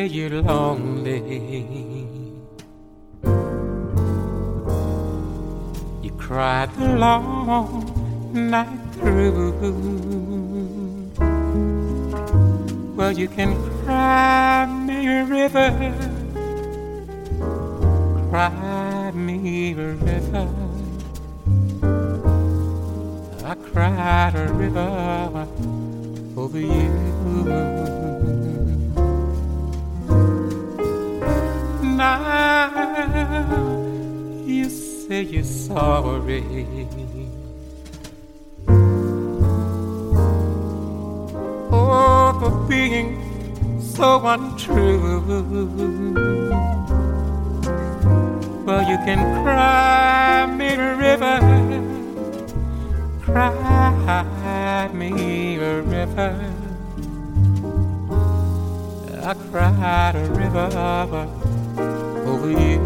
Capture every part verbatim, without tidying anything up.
you're lonely. You cried the long night through. Well, you can cry me a river, cry me a river. I cried a river over you. Now you say you're sorry. Oh, for being so untrue. Well, you can cry me a river, cry me a river. I cried a river over you.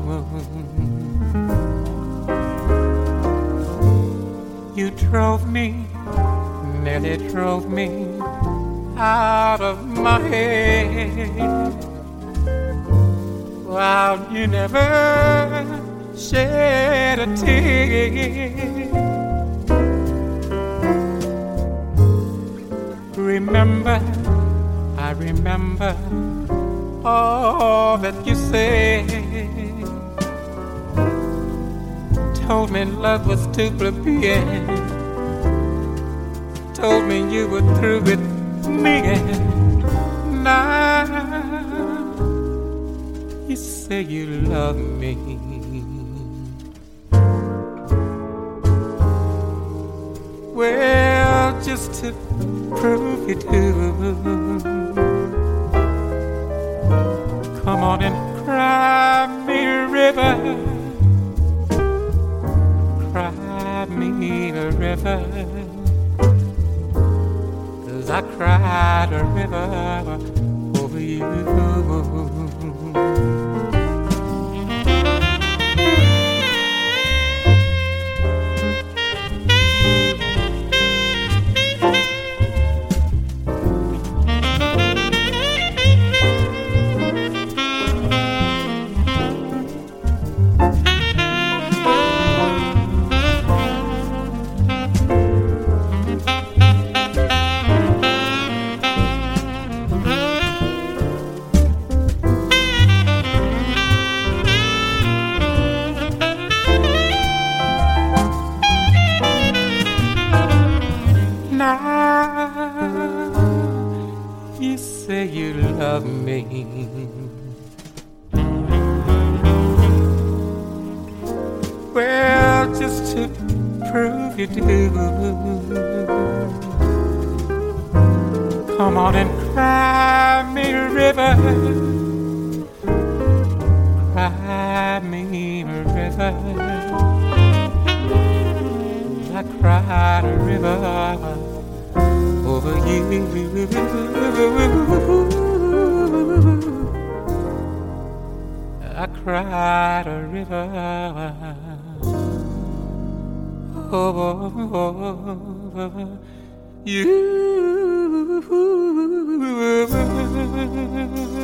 You drove me, nearly drove me out of my head. Wow, you never shed a tear. Remember, I remember all that you said. Told me love was too plebeian. Told me you were through with me. And now you say you love me. Well, just to prove you do, come on and cry me a river, cry me a river, 'cause I cried a river over you. You say you love me. Well, just to prove you do, come on and cry me a river, cry me a river. I cried a river over you. I cried a river over you.